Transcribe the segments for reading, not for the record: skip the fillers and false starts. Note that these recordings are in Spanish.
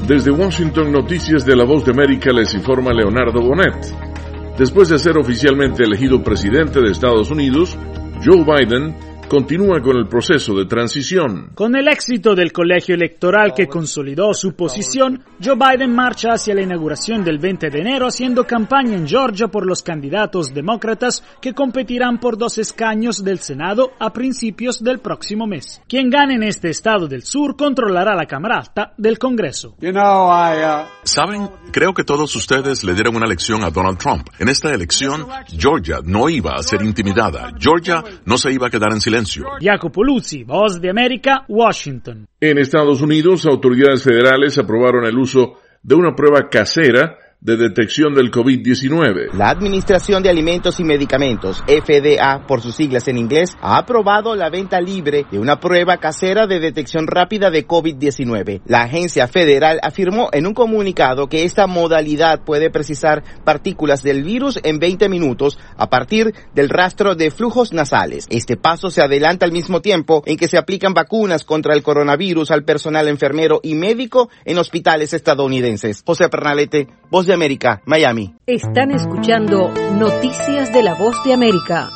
Desde Washington, Noticias de la Voz de América, les informa Leonardo Bonet. Después de ser oficialmente elegido presidente de Estados Unidos, Joe Biden continúa con el proceso de transición. Con el éxito del colegio electoral que consolidó su posición, Joe Biden marcha hacia la inauguración del 20 de enero haciendo campaña en Georgia por los candidatos demócratas que competirán por 2 escaños del Senado a principios del próximo mes. Quien gane en este estado del sur controlará la Cámara Alta del Congreso. ¿Saben? Creo que todos ustedes le dieron una lección a Donald Trump. En esta elección, Georgia no iba a ser intimidada. Georgia no se iba a quedar en silencio. Jacopo Luzzi, Voz de América, Washington. En Estados Unidos, autoridades federales aprobaron el uso de una prueba casera de detección del COVID-19. La Administración de Alimentos y Medicamentos, FDA por sus siglas en inglés, ha aprobado la venta libre de una prueba casera de detección rápida de COVID-19. La agencia federal afirmó en un comunicado que esta modalidad puede precisar partículas del virus en 20 minutos a partir del rastro de flujos nasales. Este paso se adelanta al mismo tiempo en que se aplican vacunas contra el coronavirus al personal enfermero y médico en hospitales estadounidenses. José Pernalete, Voz de América, Miami. Están escuchando Noticias de la Voz de América.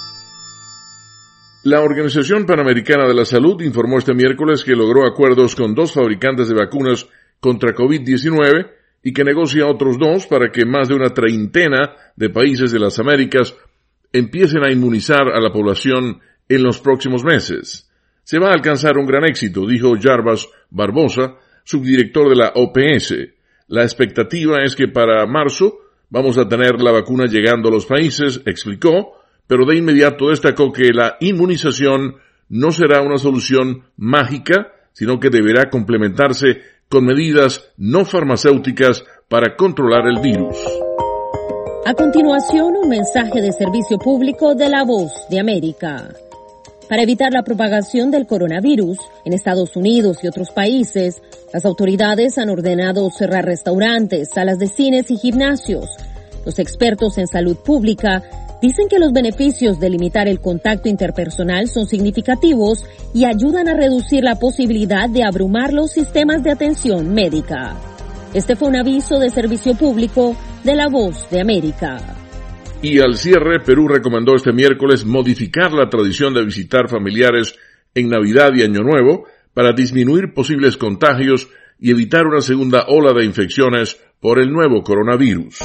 La Organización Panamericana de la Salud informó este miércoles que logró acuerdos con 2 fabricantes de vacunas contra COVID-19 y que negocia otros 2 para que más de una treintena de países de las Américas empiecen a inmunizar a la población en los próximos meses. Se va a alcanzar un gran éxito, dijo Jarbas Barbosa, subdirector de la OPS. La expectativa es que para marzo vamos a tener la vacuna llegando a los países, explicó, pero de inmediato destacó que la inmunización no será una solución mágica, sino que deberá complementarse con medidas no farmacéuticas para controlar el virus. A continuación, un mensaje de servicio público de la Voz de América. Para evitar la propagación del coronavirus en Estados Unidos y otros países, las autoridades han ordenado cerrar restaurantes, salas de cines y gimnasios. Los expertos en salud pública dicen que los beneficios de limitar el contacto interpersonal son significativos y ayudan a reducir la posibilidad de abrumar los sistemas de atención médica. Este fue un aviso de servicio público de la Voz de América. Y al cierre, Perú recomendó este miércoles modificar la tradición de visitar familiares en Navidad y Año Nuevo para disminuir posibles contagios y evitar una segunda ola de infecciones por el nuevo coronavirus.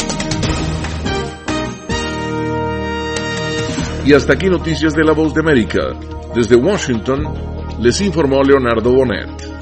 Y hasta aquí Noticias de la Voz de América. Desde Washington, les informó Leonardo Bonet.